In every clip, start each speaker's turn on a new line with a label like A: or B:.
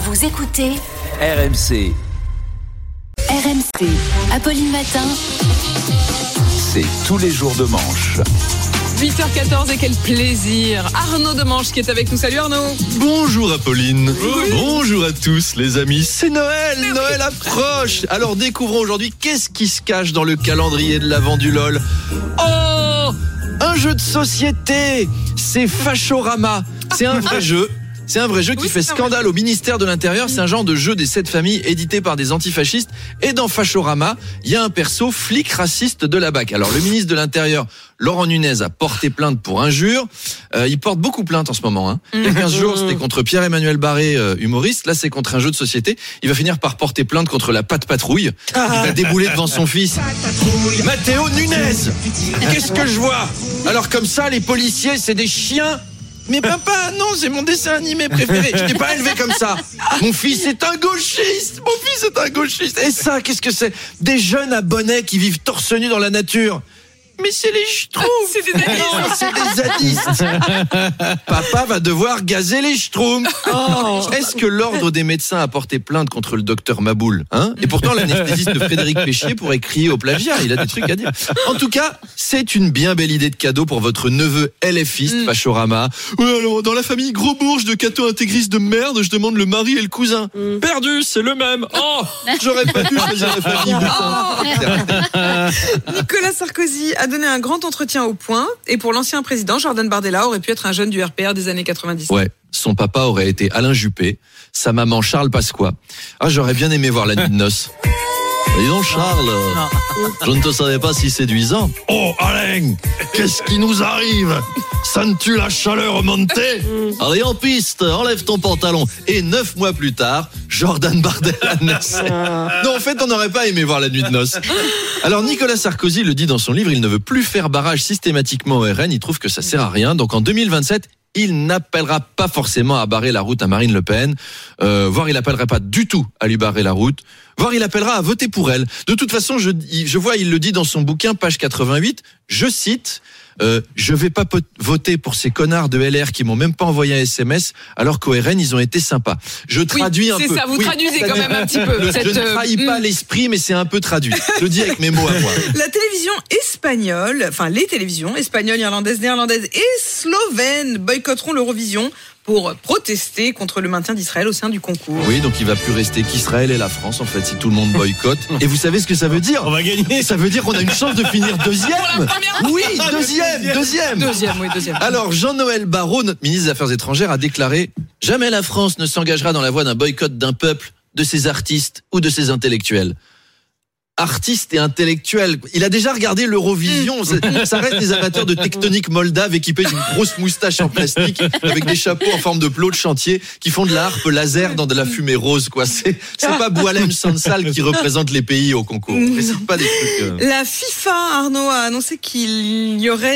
A: Vous écoutez
B: RMC.
A: RMC, Apolline Matin.
B: C'est tous les jours de manche.
C: 8h14 et quel plaisir. Arnaud Demanche qui est avec nous. Salut Arnaud.
D: Bonjour Apolline. Bonjour à tous les amis. C'est Noël. Noël approche. Alors découvrons aujourd'hui qu'est-ce qui se cache dans le calendrier de l'Avent du LOL. Oh, un jeu de société. C'est Fashorama. C'est un vrai jeu. C'est un vrai jeu qui fait scandale au ministère de l'Intérieur. C'est un genre de jeu des 7 familles édité par des antifascistes. Et dans Fashorama, il y a un perso flic raciste de la BAC. Alors le ministre de l'Intérieur, Laurent Nunez, a porté plainte pour injure. Il porte beaucoup plainte en ce moment. Il y a 15 jours, c'était contre Pierre-Emmanuel Barré, humoriste. Là, c'est contre un jeu de société. Il va finir par porter plainte contre la Patte Patrouille. Il va débouler devant son fils. Matteo Nunez. Qu'est-ce que je vois? Alors comme ça, les policiers, c'est des chiens. Mais papa, non, c'est mon dessin animé préféré. Je t'ai pas élevé comme ça. Mon fils est un gauchiste. Et ça, qu'est-ce que c'est? Des jeunes à bonnet qui vivent torse nu dans la nature. Mais c'est les schtroumpfs.
C: C'est des zadistes.
D: Non, c'est des zadistes. Papa va devoir gazer les schtroumpfs. Est-ce que l'ordre des médecins a porté plainte contre le docteur Maboul, Et pourtant, l'anesthésiste Frédéric Péchier pourrait crier au plagiat. Il a des trucs à dire. En tout cas, c'est une bien belle idée de cadeau pour votre neveu LFiste, Fashorama. Ouais, alors, dans la famille Gros Bourge de cathos intégristes de merde, je demande le mari et le cousin. Perdu, c'est le même. Oh, j'aurais pas dû choisir la famille.
C: Nicolas Sarkozy a donné un grand entretien au Point. Et pour l'ancien président, Jordan Bardella aurait pu être un jeune du RPR des années 90.
D: Ouais, son papa aurait été Alain Juppé, sa maman Charles Pasqua. Ah, j'aurais bien aimé voir la nuit de noces. Dis donc Charles, je ne te savais pas si séduisant. Oh Alain, qu'est-ce qui nous arrive? Sens-tu la chaleur monter? Allez en piste, enlève ton pantalon. Et 9 mois plus tard, Jordan Bardella naissait. Non, en fait, on n'aurait pas aimé voir la nuit de noces. Alors Nicolas Sarkozy le dit dans son livre, il ne veut plus faire barrage systématiquement au RN, il trouve que ça sert à rien. Donc en 2027, il n'appellera pas forcément à barrer la route à Marine Le Pen, voire il n'appellerait pas du tout à lui barrer la route, voire il appellera à voter pour elle. De toute façon, je vois, il le dit dans son bouquin, page 88, je cite, je vais pas voter pour ces connards de LR qui m'ont même pas envoyé un SMS, alors qu'au RN, ils ont été sympas. Je traduis un peu.
C: C'est ça, vous traduisez quand même un petit peu.
D: Je ne trahis pas l'esprit, mais c'est un peu traduit. Je le dis avec mes mots à moi.
C: La télévision espagnole, enfin les télévisions espagnoles, irlandaises, néerlandaises et slovènes boycotteront l'Eurovision pour protester contre le maintien d'Israël au sein du concours.
D: Oui, donc il va plus rester qu'Israël et la France, en fait, si tout le monde boycotte. Et vous savez ce que ça veut dire?
E: On va gagner.
D: Ça veut dire qu'on a une chance de finir deuxième. Oui, deuxième. Alors, Jean-Noël Barrot, notre ministre des Affaires étrangères, a déclaré « Jamais la France ne s'engagera dans la voie d'un boycott d'un peuple, de ses artistes ou de ses intellectuels. » Artiste et intellectuel. Il a déjà regardé l'Eurovision. Ça reste des amateurs de tectonique moldave équipés d'une grosse moustache en plastique avec des chapeaux en forme de plots de chantier qui font de la harpe laser dans de la fumée rose, quoi. C'est pas Boualem Sansal qui représente les pays au concours. Mais c'est pas des trucs.
C: La FIFA, Arnaud, a annoncé qu'il y aurait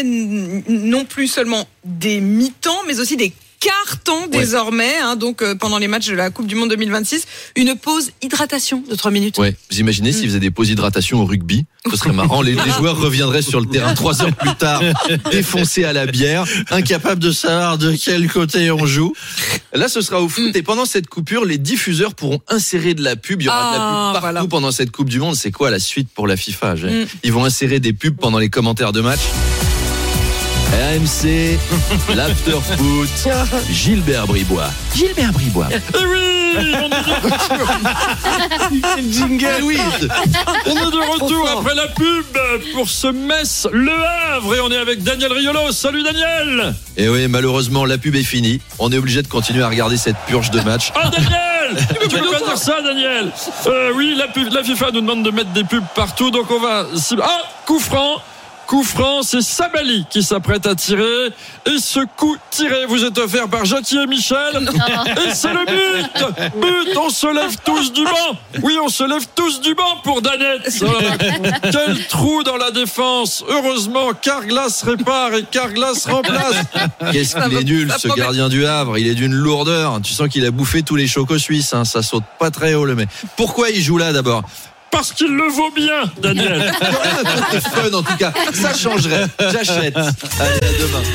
C: non plus seulement des mi-temps, mais aussi des carton désormais, donc pendant les matchs de la Coupe du Monde 2026, une pause hydratation de 3 minutes.
D: Ouais, vous imaginez s'ils faisaient des pauses hydratation au rugby? Ce serait marrant, les joueurs reviendraient sur le terrain 3 heures plus tard, défoncés à la bière, incapables de savoir de quel côté on joue. Là, ce sera au foot, et pendant cette coupure, les diffuseurs pourront insérer de la pub. Il y aura de la pub partout pendant cette Coupe du Monde. C'est quoi la suite pour la FIFA? Ils vont insérer des pubs pendant les commentaires de match. RMC, l'after-foot, Gilbert Bribois.
E: Eh oui,
D: C'est le jingle, oui.
E: on est de retour après la pub pour ce Metz Le Havre et on est avec Daniel Riolo. Salut Daniel.
D: Et oui, malheureusement, la pub est finie. On est obligé de continuer à regarder cette purge de match.
E: Ah Daniel, tu peux pas dire ça Daniel. Oui, la FIFA nous demande de mettre des pubs partout, donc on va... Coup franc, c'est Sabali qui s'apprête à tirer. Et ce coup tiré vous est offert par Jackie et Michel. Et c'est le but. On se lève tous du banc. Oui, on se lève tous du banc pour Danette. Quel trou dans la défense. Heureusement, Carglass répare et Carglass remplace.
D: Qu'est-ce qu'il est nul, ce gardien du Havre. Il est d'une lourdeur. Tu sens qu'il a bouffé tous les chocos suisses. Ça saute pas très haut, le mec. Pourquoi il joue là, d'abord?
E: Parce qu'il le vaut bien, Daniel.
D: C'est fun, en tout cas. Ça changerait. J'achète. Allez, à demain.